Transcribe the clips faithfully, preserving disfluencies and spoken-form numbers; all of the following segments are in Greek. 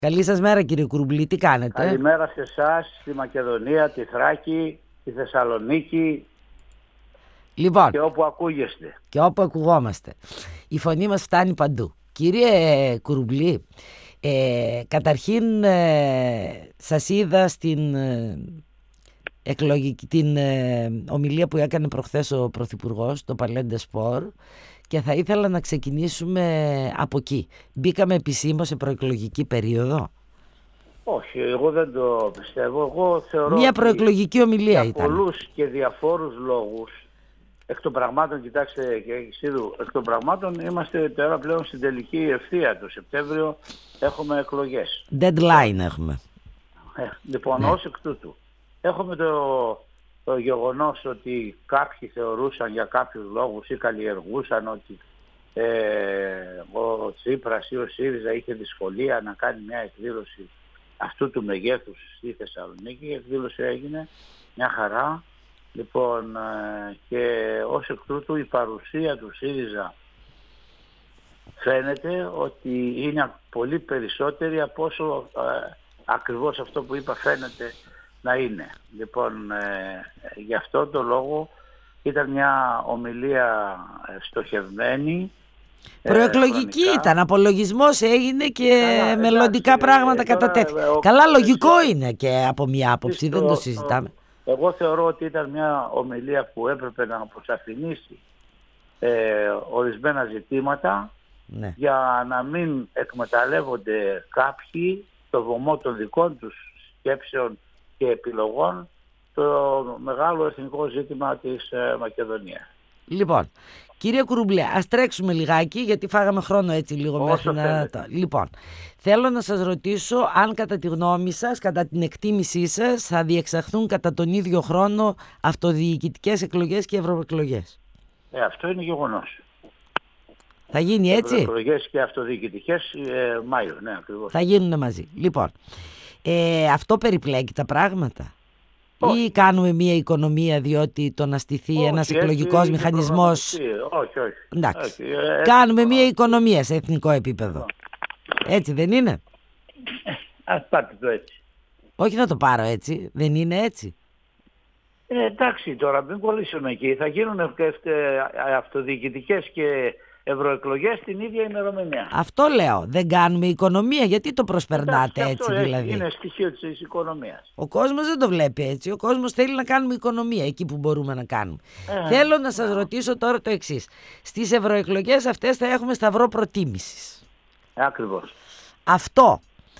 Καλή σας μέρα κύριε Κουρουμπλή, τι κάνετε? Καλημέρα σε εσάς, στη Μακεδονία, τη Θράκη, τη Θεσσαλονίκη, λοιπόν, και όπου ακούγεστε. Και όπου ακουγόμαστε. Η φωνή μας φτάνει παντού. Κύριε Κουρουμπλή, ε, καταρχήν ε, σας είδα στην, ε, εκλογική, την ε, ομιλία που έκανε προχθές ο Πρωθυπουργός, το Παλέντε Σπορ, και θα ήθελα να ξεκινήσουμε από εκεί. Μπήκαμε επισήμως σε προεκλογική περίοδο? Όχι, εγώ δεν το πιστεύω. Εγώ θεωρώ Μια προεκλογική ομιλία για ήταν. πολλούς και διαφόρους λόγους, εκ των πραγμάτων, κοιτάξτε κύριε Σίδου, εκ των πραγμάτων είμαστε τώρα πλέον στην τελική ευθεία. Το Σεπτέμβριο έχουμε εκλογές. Deadline έχουμε. Ε, λοιπόν, ναι. Ως εκ τούτου, έχουμε το, το γεγονός ότι κάποιοι θεωρούσαν για κάποιους λόγους ή καλλιεργούσαν ότι ε, ο Τσίπρας ή ο ΣΥΡΙΖΑ είχε δυσκολία να κάνει μια εκδήλωση αυτού του μεγέθους στη Θεσσαλονίκη. Η εκδήλωση έγινε μια χαρά. Λοιπόν, ε, και ως εκ τούτου η παρουσία του ΣΥΡΙΖΑ φαίνεται ότι είναι πολύ περισσότερη από όσο ε, ακριβώς αυτό που είπα φαίνεται να είναι. Λοιπόν, ε, γι' αυτό το λόγο ήταν μια ομιλία στοχευμένη. Προεκλογική ε, ήταν, απολογισμός έγινε και καλά, μελλοντικά εντάξει, πράγματα κατατέθηκαν. Καλά, λογικό ε, είναι και από μια άποψη, το, δεν το συζητάμε. Το, εγώ θεωρώ ότι ήταν μια ομιλία που έπρεπε να αποσαφηνίσει ε, ορισμένα ζητήματα, ναι, για να μην εκμεταλλεύονται κάποιοι το βωμό των δικών τους σκέψεων και επιλογών το μεγάλο εθνικό ζήτημα της ε, Μακεδονίας. Λοιπόν, κύριε Κουρουμπλέ, ας τρέξουμε λιγάκι γιατί φάγαμε χρόνο έτσι λίγο μέχρι να... Λοιπόν, θέλω να σας ρωτήσω αν κατά τη γνώμη σας, κατά την εκτίμησή σας, θα διεξαχθούν κατά τον ίδιο χρόνο αυτοδιοικητικές εκλογές και ευρωεκλογές. Ε, αυτό είναι γεγονός. Θα γίνει έτσι. Ευρωεκλογές και αυτοδιοικητικές ε, Μάιο, ναι, ακριβώς. Θα γίνουν μαζί. Λοιπόν, ε, αυτό περιπλέκει τα πράγματα. Όχι. Ή κάνουμε μια οικονομία διότι το να στηθεί όχι, ένας εκλογικός μηχανισμός... Όχι, όχι. Εντάξει. όχι ε, κάνουμε μια οικονομία σε εθνικό επίπεδο. Έτσι δεν είναι? Ε, ας πάτε το έτσι. Όχι να το πάρω έτσι. Δεν είναι έτσι? Ε, εντάξει τώρα, μην κολλήσουμε εκεί. Θα γίνουν αυτοδιοικητικές και ευρωεκλογές την ίδια ημερομηνία. Αυτό λέω. Δεν κάνουμε οικονομία. Γιατί το προσπερνάτε εντάξει, έτσι αυτό δηλαδή? Είναι στοιχείο της οικονομίας. Ο κόσμος δεν το βλέπει έτσι. Ο κόσμος θέλει να κάνουμε οικονομία εκεί που μπορούμε να κάνουμε. Ε, Θέλω να σας ε. ρωτήσω τώρα το εξής. Στις ευρωεκλογές αυτές θα έχουμε σταυρό προτίμησης. Ε, ακριβώς. Αυτό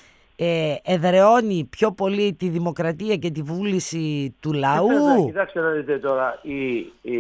ε, εδραιώνει πιο πολύ τη δημοκρατία και τη βούληση του λαού. Ε, κοιτάξτε να δείτε τώρα, η,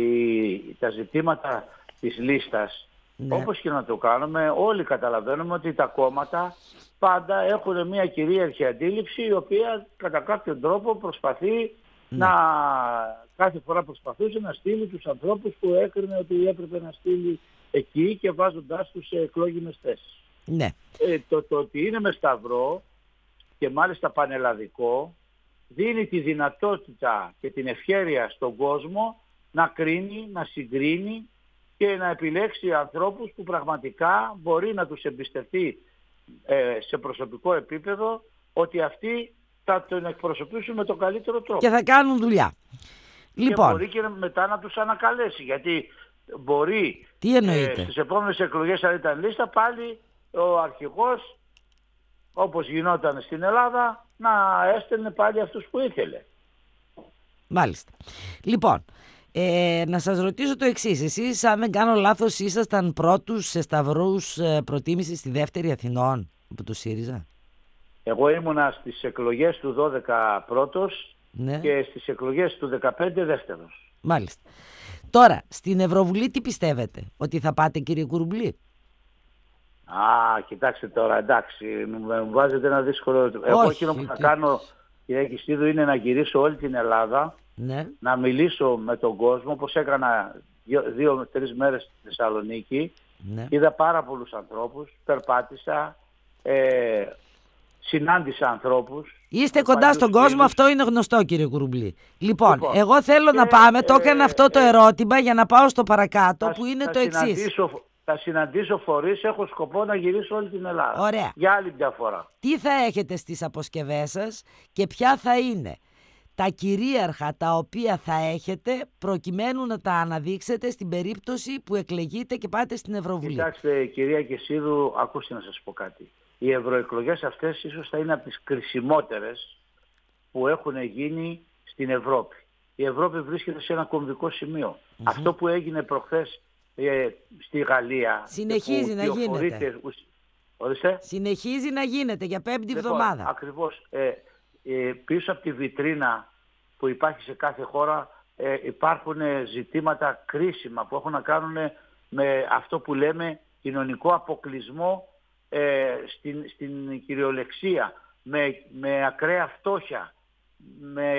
η, τα ζητήματα της λίστας, ναι, όπως και να το κάνουμε, όλοι καταλαβαίνουμε ότι τα κόμματα πάντα έχουν μια κυρίαρχη αντίληψη η οποία κατά κάποιον τρόπο προσπαθεί, ναι, να κάθε φορά προσπαθούσε να στείλει τους ανθρώπους που έκρινε ότι έπρεπε να στείλει εκεί και βάζοντάς τους σε εκλόγιμες θέσεις. Ναι. Ε, το, το ότι είναι με σταυρό και μάλιστα πανελλαδικό δίνει τη δυνατότητα και την ευχέρεια στον κόσμο να κρίνει, να συγκρίνει και να επιλέξει ανθρώπους που πραγματικά μπορεί να τους εμπιστευτεί ε, σε προσωπικό επίπεδο ότι αυτοί θα τον εκπροσωπήσουν με τον καλύτερο τρόπο. Και θα κάνουν δουλειά. Λοιπόν. Και μπορεί και μετά να τους ανακαλέσει, γιατί μπορεί Τι εννοείται? Ε, στις επόμενες εκλογές, αν ήταν λίστα, πάλι ο αρχηγός, όπως γινόταν στην Ελλάδα, να έστελνε πάλι αυτούς που ήθελε. Μάλιστα. Λοιπόν, Ε, να σας ρωτήσω το εξής. Εσείς, αν δεν κάνω λάθος, ήσασταν πρώτους σε σταυρούς ε, προτίμησης στη δεύτερη Αθηνών από το ΣΥΡΙΖΑ? Εγώ ήμουνα στις εκλογές του δώδεκα πρώτος, ναι, και στις εκλογές του δεκαπέντε δεύτερος. Μάλιστα. Τώρα, στην Ευρωβουλή τι πιστεύετε? Ότι θα πάτε, κύριε Κουρουμπλή? Α, κοιτάξτε τώρα, εντάξει, μου βάζετε ένα δύσκολο... Εγώ εκείνο που θα κάνω, κύριε Κιστίδου, είναι να γυρίσω όλη την Ελλάδα, ναι, να μιλήσω με τον κόσμο, όπως έκανα δύο-τρεις δύο, μέρες στη Θεσσαλονίκη. Ναι. Είδα πάρα πολλούς ανθρώπους, περπάτησα, ε, συνάντησα ανθρώπους. Είστε κοντά στον κόσμο, φίλους. Αυτό είναι γνωστό, κύριε Κουρουμπλή. Λοιπόν, λοιπόν εγώ θέλω και, να πάμε, ε, το έκανα αυτό το ερώτημα για να πάω στο παρακάτω, θα, που είναι θα το εξής. θα συναντήσω φορείς, έχω σκοπό να γυρίσω όλη την Ελλάδα. Ωραία. Για άλλη μια φορά. Τι θα έχετε στις αποσκευές σας και ποια θα είναι τα κυρίαρχα τα οποία θα έχετε προκειμένου να τα αναδείξετε στην περίπτωση που εκλεγείτε και πάτε στην Ευρωβουλή? Κοιτάξτε, κυρία Κεσίδου, ακούστε να σας πω κάτι. Οι ευρωεκλογές αυτές ίσως θα είναι από τις κρισιμότερες που έχουν γίνει στην Ευρώπη. Η Ευρώπη βρίσκεται σε ένα κομβικό σημείο. Mm-hmm. Αυτό που έγινε προχθές ε, στη Γαλλία... Συνεχίζει να γίνεται. Ορίστε. Συνεχίζει να γίνεται για πέμπτη λοιπόν, εβδομάδα. Ακριβώς. Ε, ε, πίσω από τη βιτρίνα που υπάρχει σε κάθε χώρα ε, υπάρχουν ζητήματα κρίσιμα που έχουν να κάνουν με αυτό που λέμε κοινωνικό αποκλεισμό ε, στην, στην κυριολεξία, με, με ακραία φτώχεια, με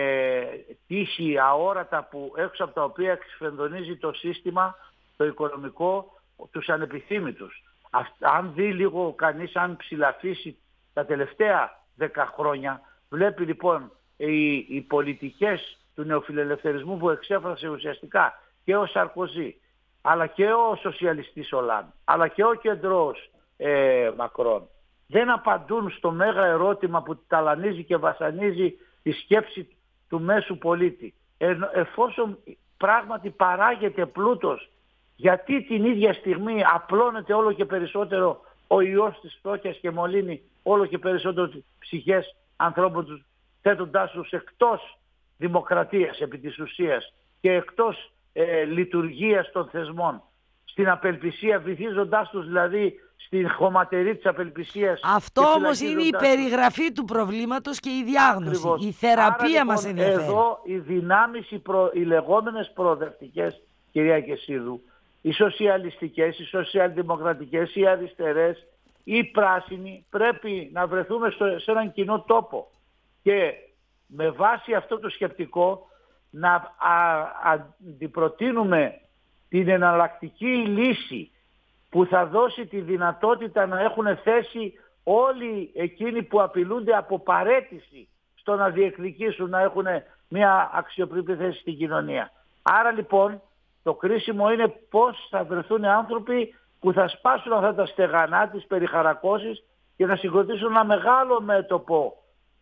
τύχη αόρατα που έξω από τα οποία εξφενδονίζει το σύστημα, το οικονομικό, τους ανεπιθύμητους. Αν δει λίγο κανείς, αν ψηλαφίσει τα τελευταία δέκα χρόνια, βλέπει λοιπόν οι, οι πολιτικές του νεοφιλελευθερισμού που εξέφρασε ουσιαστικά και ο Σαρκοζή, αλλά και ο σοσιαλιστής Ολάν, αλλά και ο κεντρός ε, Μακρόν, δεν απαντούν στο μέγα ερώτημα που ταλανίζει και βασανίζει τη σκέψη του μέσου πολίτη. Ε, εφόσον πράγματι παράγεται πλούτος, γιατί την ίδια στιγμή απλώνεται όλο και περισσότερο ο ιός της φτώχειας και μολύνει όλο και περισσότερο τις ψυχές ανθρώπων τους, θέτοντάς τους εκτός δημοκρατίας επί της ουσίας και εκτός ε, λειτουργίας των θεσμών, στην απελπισία, βυθίζοντάς τους δηλαδή στην χωματερή της απελπισίας. Αυτό όμως είναι η περιγραφή του προβλήματος και η διάγνωση. Ακριβώς. Η θεραπεία. Άρα, μας λοιπόν, ενδιαφέρει. Εδώ οι δυνάμεις, οι, προ, οι λεγόμενες προοδευτικές, κυρία Κεσίδου, οι σοσιαλιστικές, οι σοσιαλδημοκρατικές, οι αριστερές, οι πράσινοι, πρέπει να βρεθούμε στο, σε έναν κοινό τόπο και με βάση αυτό το σκεπτικό να α, αντιπροτείνουμε την εναλλακτική λύση που θα δώσει τη δυνατότητα να έχουν θέση όλοι εκείνοι που απειλούνται από παραίτηση στο να διεκδικήσουν, να έχουν μια αξιοπρεπή θέση στην κοινωνία. Άρα λοιπόν το κρίσιμο είναι πώς θα βρεθούν άνθρωποι που θα σπάσουν αυτά τα στεγανά, τις περιχαρακώσεις και να συγκροτήσουν ένα μεγάλο μέτωπο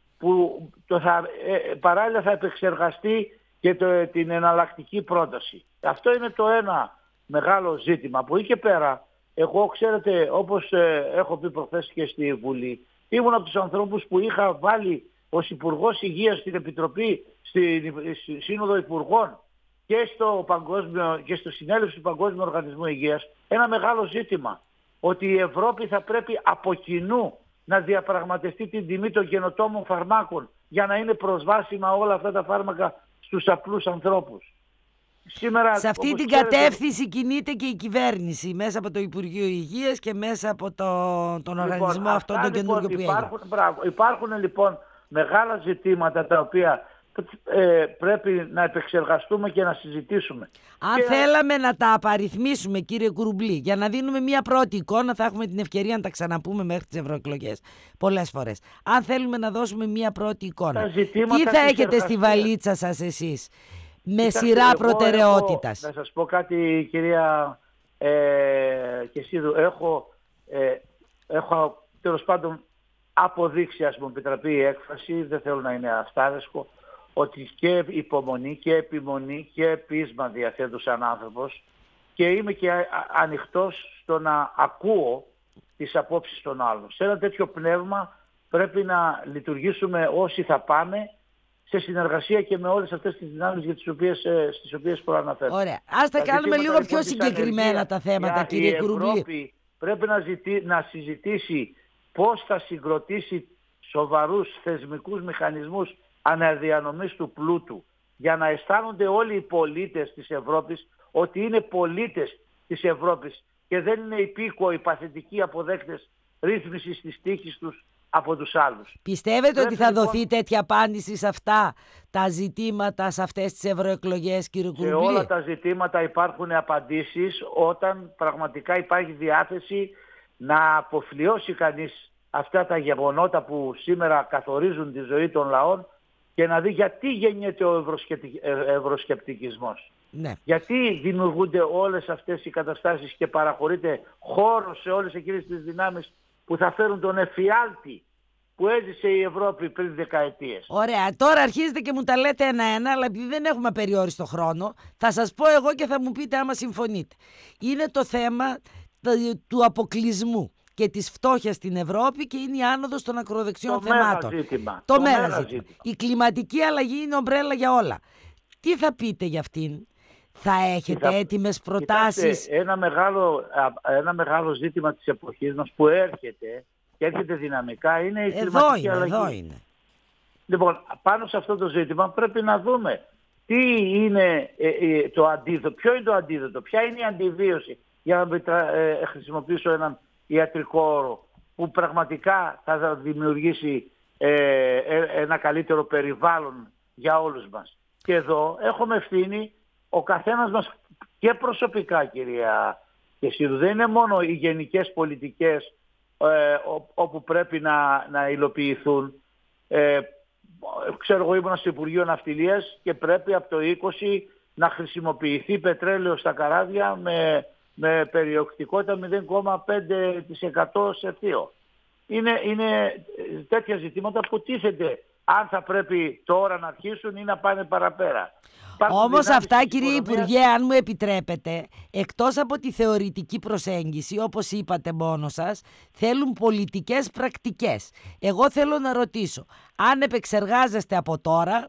που το θα, ε, παράλληλα θα επεξεργαστεί και το, την εναλλακτική πρόταση. Αυτό είναι το ένα μεγάλο ζήτημα. Από εκεί και πέρα, εγώ ξέρετε, όπως ε, έχω πει προχθές και στη Βουλή, ήμουν από τους ανθρώπους που είχα βάλει ως Υπουργός Υγείας στην Επιτροπή, στη, στη Σύνοδο Υπουργών και στο, Παγκόσμιο, και στο Συνέλευση του Παγκόσμιου Οργανισμού Υγείας ένα μεγάλο ζήτημα. Ότι η Ευρώπη θα πρέπει από κοινού να διαπραγματευτεί την τιμή των καινοτόμων φαρμάκων για να είναι προσβάσιμα όλα αυτά τα φάρμακα στους απλούς ανθρώπους. Σήμερα, σε αυτή την ξέρετε, κατεύθυνση κινείται και η κυβέρνηση μέσα από το Υπουργείο Υγείας και μέσα από το, τον λοιπόν, οργανισμό αυτόν τον καινούργιο που υπάρχουν, μπράβο, υπάρχουν λοιπόν μεγάλα ζητήματα τα οποία ε, πρέπει να επεξεργαστούμε και να συζητήσουμε. Αν και... θέλαμε να τα απαριθμίσουμε, κύριε Κουρουμπλή, για να δίνουμε μια πρώτη εικόνα, θα έχουμε την ευκαιρία να τα ξαναπούμε μέχρι τις ευρωεκλογές πολλές φορές. Αν θέλουμε να δώσουμε μια πρώτη εικόνα, τι θα έχετε στη βαλίτσα σας εσείς με Κοιτάξτε, σειρά προτεραιότητας? Έχω, να σας πω κάτι, κυρία ε, Κεσίδου, έχω, ε, έχω τέλος πάντων αποδείξει, ας μου επιτραπεί η έκφραση, δεν θέλω να είναι αυτάρεσκο, ότι και υπομονή και επιμονή και πείσμα διαθέτω σαν άνθρωπος και είμαι και ανοιχτός στο να ακούω τις απόψεις των άλλων. Σε ένα τέτοιο πνεύμα πρέπει να λειτουργήσουμε όσοι θα πάμε σε συνεργασία και με όλες αυτές τις δυνάμεις για τις οποίες, στις οποίες προαναφέρω. Ωραία. Ας τα κάνουμε λίγο πιο συγκεκριμένα ανεργία, τα θέματα, κύριε Κουρουμπλή. Η Ευρώπη πρέπει να, ζητή, να συζητήσει πώς θα συγκροτήσει σοβαρούς θεσμικούς μηχανισμούς αναδιανομής του πλούτου για να αισθάνονται όλοι οι πολίτες της Ευρώπης ότι είναι πολίτες της Ευρώπης και δεν είναι υπήκοοι παθητικοί αποδέκτες ρύθμισης της τύχης τους από τους άλλους. Πιστεύετε Πρέπει ότι θα λοιπόν... δοθεί τέτοια απάντηση σε αυτά τα ζητήματα, σε αυτές τις ευρωεκλογές, κύριε Κουρουμπλή? Σε όλα τα ζητήματα υπάρχουν απαντήσεις όταν πραγματικά υπάρχει διάθεση να αποφλιώσει κανείς αυτά τα γεγονότα που σήμερα καθορίζουν τη ζωή των λαών και να δει γιατί γεννιέται ο ευρωσκεπτικισμός. Ναι. Γιατί δημιουργούνται όλες αυτές οι καταστάσεις και παραχωρείται χώρο σε όλες εκείνες τις δυνάμεις που θα φέρουν τον εφιάλτη που έζησε η Ευρώπη πριν δεκαετίες. Ωραία, τώρα αρχίζετε και μου τα λέτε ένα-ένα, αλλά επειδή δεν έχουμε περιόριστο χρόνο, θα σας πω εγώ και θα μου πείτε άμα συμφωνείτε. Είναι το θέμα του αποκλεισμού και της φτώχειας στην Ευρώπη και είναι η άνοδος των ακροδεξιών το θεμάτων. Μέρα ζήτημα. Το, το μέρα μέρα ζήτημα. ζήτημα. Η κλιματική αλλαγή είναι ομπρέλα για όλα. Τι θα πείτε για αυτήν? Θα έχετε θα... έτοιμες προτάσεις? Κοιτάξτε, ένα, μεγάλο, ένα μεγάλο ζήτημα της εποχής μας που έρχεται και έρχεται δυναμικά είναι η εδώ κλιματική είναι, αλλαγή. Εδώ είναι. Λοιπόν, πάνω σε αυτό το ζήτημα πρέπει να δούμε τι είναι ε, ε, το αντίδοτο, ποιο είναι το αντίδοτο, ποια είναι η αντιβίωση, για να μετρα, ε, χρησιμοποιήσω έναν ιατρικό όρο που πραγματικά θα δημιουργήσει ε, ε, ένα καλύτερο περιβάλλον για όλους μας. Και εδώ έχουμε ευθύνη ο καθένας μας και προσωπικά, κυρία Κεσίρου. Δεν είναι μόνο οι γενικές πολιτικές ε, όπου πρέπει να, να υλοποιηθούν. Ε, ξέρω εγώ ήμουν στο Υπουργείο Ναυτιλίας και πρέπει από το είκοσι να χρησιμοποιηθεί πετρέλαιο στα καράβια με, με περιοκτικότητα μηδέν κόμμα πέντε τοις εκατό σε θείο. Είναι, είναι τέτοια ζητήματα που τίθενται αν θα πρέπει τώρα να αρχίσουν ή να πάνε παραπέρα. Όμως αυτά, κύριε Υπουργέ, αν μου επιτρέπετε, εκτός από τη θεωρητική προσέγγιση, όπως είπατε μόνο σας, θέλουν πολιτικές πρακτικές. Εγώ θέλω να ρωτήσω, αν επεξεργάζεστε από τώρα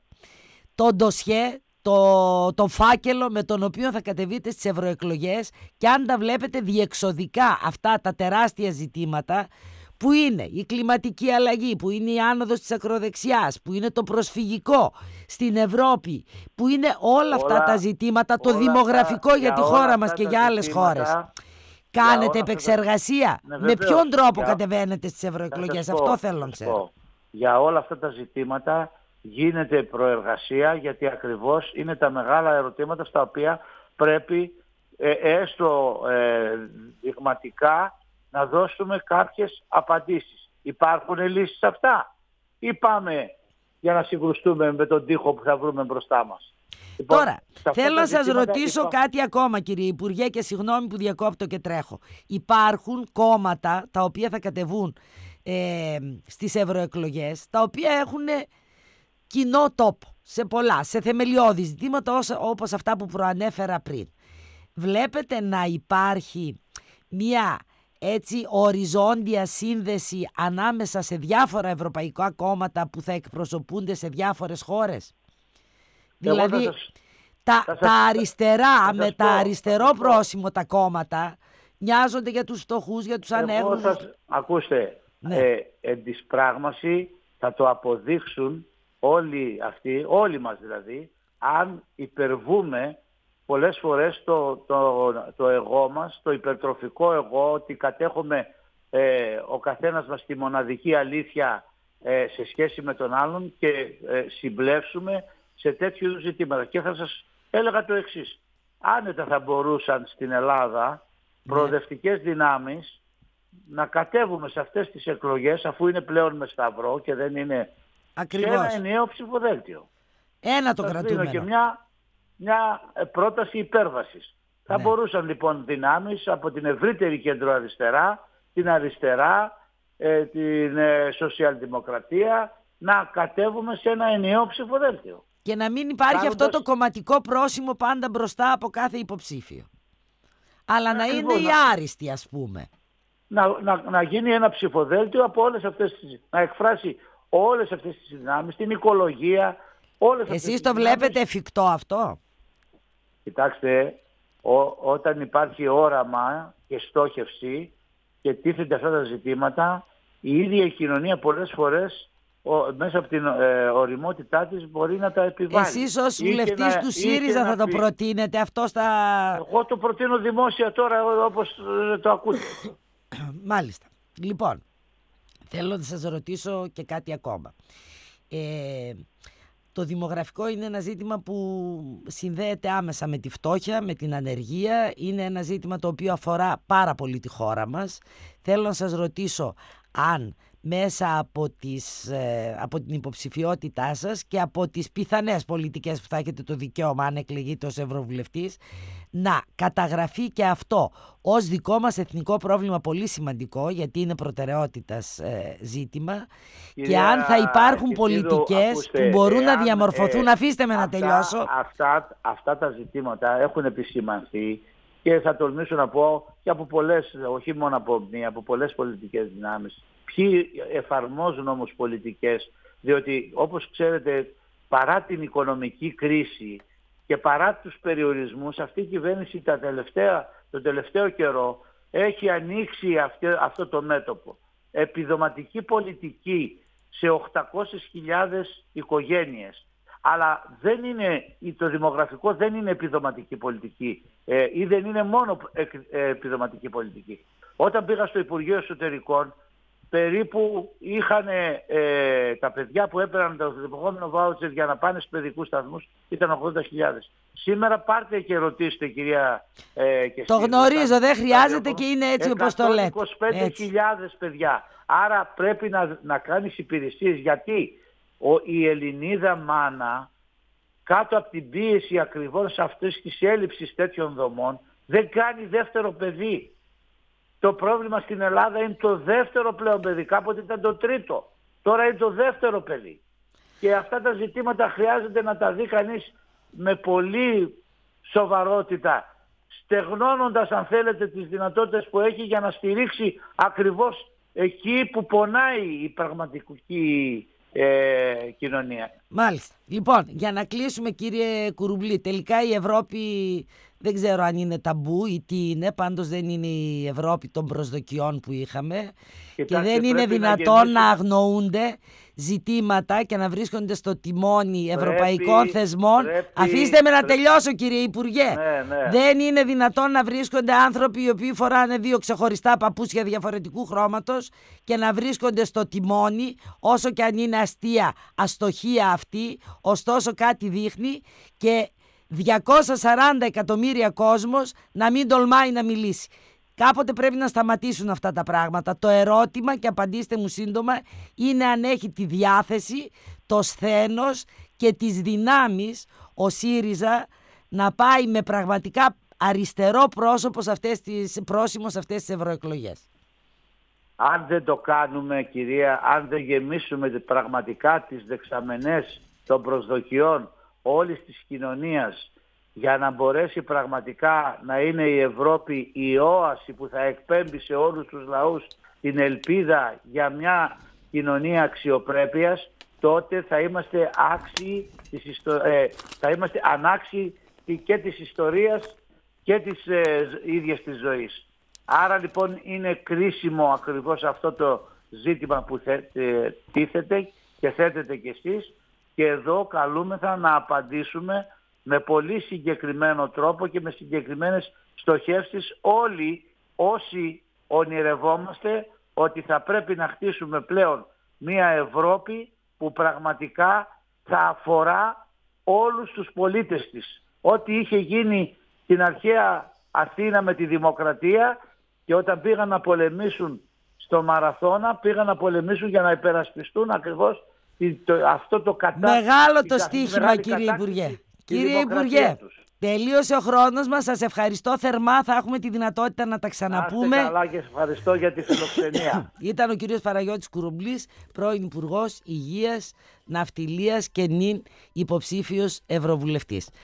το ντοσιέ, το, το φάκελο με τον οποίο θα κατεβείτε στις ευρωεκλογές και αν τα βλέπετε διεξοδικά αυτά τα τεράστια ζητήματα, που είναι η κλιματική αλλαγή, που είναι η άνοδος της ακροδεξιάς, που είναι το προσφυγικό στην Ευρώπη, που είναι όλα αυτά όλα, τα ζητήματα, το δημογραφικό τα, για τη χώρα μας και για άλλες χώρες. Κάνετε επεξεργασία? Τα... Ναι, με ποιον τρόπο για... κατεβαίνετε στις ευρωεκλογές? Αυτό πω, θέλω να ξέρω. Για όλα αυτά τα ζητήματα γίνεται προεργασία, γιατί ακριβώς είναι τα μεγάλα ερωτήματα στα οποία πρέπει ε, έστω ε, δειγματικά να δώσουμε κάποιες απαντήσεις. Υπάρχουν λύσεις σε αυτά ή πάμε για να συγκρουστούμε με τον τοίχο που θα βρούμε μπροστά μας? Λοιπόν, τώρα, θέλω να σας ρωτήσω υπά... κάτι ακόμα, κύριε Υπουργέ, και συγγνώμη που διακόπτω και τρέχω. Υπάρχουν κόμματα τα οποία θα κατεβούν ε, στις ευρωεκλογές, τα οποία έχουν κοινό τόπο σε πολλά, σε θεμελιώδη ζητήματα όπως αυτά που προανέφερα πριν. Βλέπετε να υπάρχει μια έτσι οριζόντια σύνδεση ανάμεσα σε διάφορα ευρωπαϊκά κόμματα που θα εκπροσωπούνται σε διάφορες χώρες? Δηλαδή σας, τα, σας, τα αριστερά με τα αριστερό πρόσημο τα κόμματα μοιάζονται για τους φτωχούς, για τους ανέργους. Ακούστε, ναι. ε, εν της πράγμαση θα το αποδείξουν όλοι αυτοί, όλοι μας δηλαδή, αν υπερβούμε πολλές φορές το, το, το εγώ μας, το υπερτροφικό εγώ, ότι κατέχουμε ε, ο καθένας μας τη μοναδική αλήθεια ε, σε σχέση με τον άλλον και ε, συμπλέψουμε σε τέτοιου ζητήματα. Και θα σας έλεγα το εξής. Άνετα θα μπορούσαν στην Ελλάδα προοδευτικές δυνάμεις να κατέβουμε σε αυτές τις εκλογές, αφού είναι πλέον με σταυρό και δεν είναι ακριβώς. Σε ένα ενιαίο ψηφοδέλτιο. Ένα το θα κρατούμενο. Και μια, μια πρόταση υπέρβασης. Ναι. Θα μπορούσαν λοιπόν δυνάμεις από την ευρύτερη κεντροαριστερά, την αριστερά, ε, την ε, σοσιαλδημοκρατία να κατέβουμε σε ένα ενιαίο ψηφοδέλτιο. Και να μην υπάρχει Κάνοντας... αυτό το κομματικό πρόσημο πάντα μπροστά από κάθε υποψήφιο. Αλλά Ακριβώς, να είναι οι άριστοι, ας πούμε. Να, να, να γίνει ένα ψηφοδέλτιο από όλες αυτές τις... να εκφράσει όλες αυτές τις δυνάμεις, την οικολογία, όλες αυτές Εσείς τις το δυνάμεις. βλέπετε εφικτό αυτό? Κοιτάξτε, ο, όταν υπάρχει όραμα και στόχευση και τίθενται αυτά τα ζητήματα, η ίδια η κοινωνία πολλές φορές ο, μέσα από την ε, οριμότητά της μπορεί να τα επιβάλλει. Εσείς ως βουλευτής του ΣΥΡΙΖΑ θα το πει... προτείνετε αυτό στα... Εγώ το προτείνω δημόσια τώρα όπως το ακούτε. Μάλιστα. Λοιπόν, θέλω να σας ρωτήσω και κάτι ακόμα. Ε, το δημογραφικό είναι ένα ζήτημα που συνδέεται άμεσα με τη φτώχεια, με την ανεργία. Είναι ένα ζήτημα το οποίο αφορά πάρα πολύ τη χώρα μας. Θέλω να σας ρωτήσω αν μέσα από, τις, ε, από την υποψηφιότητά σας και από τις πιθανές πολιτικές που θα έχετε το δικαίωμα αν εκλεγείτε ως Ευρωβουλευτής, να καταγραφεί και αυτό ως δικό μας εθνικό πρόβλημα, πολύ σημαντικό, γιατί είναι προτεραιότητας ε, ζήτημα. Κυρία, και αν θα υπάρχουν πολιτικές ακούστε, που μπορούν εάν, να διαμορφωθούν, ε, αφήστε με αυτά, να τελειώσω. Αυτά, αυτά τα ζητήματα έχουν επισημανθεί και θα τολμήσω να πω και από πολλές, όχι μόνο από μία, από πολλές πολιτικές δυνάμεις. Ποιοι εφαρμόζουν όμως πολιτικές, διότι όπως ξέρετε, παρά την οικονομική κρίση και παρά τους περιορισμούς, αυτή η κυβέρνηση τα τελευταία, το τελευταίο καιρό έχει ανοίξει αυτό, αυτό το μέτωπο. Επιδοματική πολιτική σε οκτακόσιες χιλιάδες οικογένειες. Αλλά δεν είναι, το δημογραφικό δεν είναι επιδοματική πολιτική ε, ή δεν είναι μόνο ε, ε, επιδοματική πολιτική. Όταν πήγα στο Υπουργείο Εσωτερικών, περίπου είχαν ε, τα παιδιά που έπαιρναν το επόμενο βάουτσερ για να πάνε στους παιδικούς σταθμούς ήταν ογδόντα χιλιάδες. Σήμερα πάρτε και ρωτήστε, κυρία ε, και το γνωρίζω, δεν χρειάζεται και είναι έτσι όπως το λέτε. εκατόν είκοσι πέντε χιλιάδες παιδιά. Άρα πρέπει να, να κάνεις υπηρεσίες, γιατί ο, η Ελληνίδα μάνα κάτω από την πίεση ακριβώς αυτής της έλλειψης τέτοιων δομών δεν κάνει δεύτερο παιδί. Το πρόβλημα στην Ελλάδα είναι το δεύτερο πλέον παιδί. Κάποτε ήταν το τρίτο. Τώρα είναι το δεύτερο παιδί. Και αυτά τα ζητήματα χρειάζεται να τα δει κανείς με πολύ σοβαρότητα, στεγνώνοντας αν θέλετε τις δυνατότητες που έχει για να στηρίξει ακριβώς εκεί που πονάει η πραγματική ε, κοινωνία. Μάλιστα. Λοιπόν, για να κλείσουμε, κύριε Κουρουμπλή, τελικά η Ευρώπη δεν ξέρω αν είναι ταμπού ή τι είναι, πάντως δεν είναι η Ευρώπη των προσδοκιών που είχαμε. Κοιτάξτε, και δεν είναι δυνατόν να, να αγνοούνται ζητήματα και να βρίσκονται στο τιμόνι πρέπει, ευρωπαϊκών θεσμών. Πρέπει, Αφήστε με να πρέπει. τελειώσω, κύριε Υπουργέ. Ναι, ναι. Δεν είναι δυνατόν να βρίσκονται άνθρωποι οι οποίοι φοράνε δύο ξεχωριστά παπούτσια διαφορετικού χρώματος και να βρίσκονται στο τιμόνι, όσο και αν είναι αστεία αστοχία αυτή, ωστόσο κάτι δείχνει, και διακόσια σαράντα εκατομμύρια κόσμος να μην τολμάει να μιλήσει. Κάποτε πρέπει να σταματήσουν αυτά τα πράγματα. Το ερώτημα, και απαντήστε μου σύντομα, είναι αν έχει τη διάθεση, το σθένος και τις δυνάμεις ο ΣΥΡΙΖΑ να πάει με πραγματικά αριστερό πρόσωπο σε αυτές τις, πρόσημο σε αυτές τις ευρωεκλογές. Αν δεν το κάνουμε, κυρία, αν δεν γεμίσουμε πραγματικά τις δεξαμενές των προσδοκιών όλης της κοινωνίας, για να μπορέσει πραγματικά να είναι η Ευρώπη η όαση που θα εκπέμπει σε όλους τους λαούς την ελπίδα για μια κοινωνία αξιοπρέπειας, τότε θα είμαστε άξιοι της ιστο... ε, θα είμαστε ανάξιοι και της ιστορίας και της ε, ίδιας της ζωής. Άρα λοιπόν είναι κρίσιμο ακριβώς αυτό το ζήτημα που θε, ε, τίθεται και θέτετε κι εσείς, και εδώ καλούμεθα να απαντήσουμε με πολύ συγκεκριμένο τρόπο και με συγκεκριμένες στοχεύσεις όλοι όσοι ονειρευόμαστε ότι θα πρέπει να χτίσουμε πλέον μια Ευρώπη που πραγματικά θα αφορά όλους τους πολίτες της. Ό,τι είχε γίνει στην αρχαία Αθήνα με τη δημοκρατία, και όταν πήγαν να πολεμήσουν στο Μαραθώνα, πήγαν να πολεμήσουν για να υπερασπιστούν ακριβώς αυτό το κατά... Μεγάλο το στοίχημα, κύριε Υπουργέ. Κύριε Υπουργέ, τελείωσε ο χρόνος μας. Σας ευχαριστώ θερμά. Θα έχουμε τη δυνατότητα να τα ξαναπούμε. Άστε καλά και σας ευχαριστώ για τη φιλοξενία. Ήταν ο κύριος Παναγιώτης Κουρουμπλής, πρώην Υπουργός Υγείας, Ναυτιλίας και νυν υποψήφιος Ευρωβουλευτής.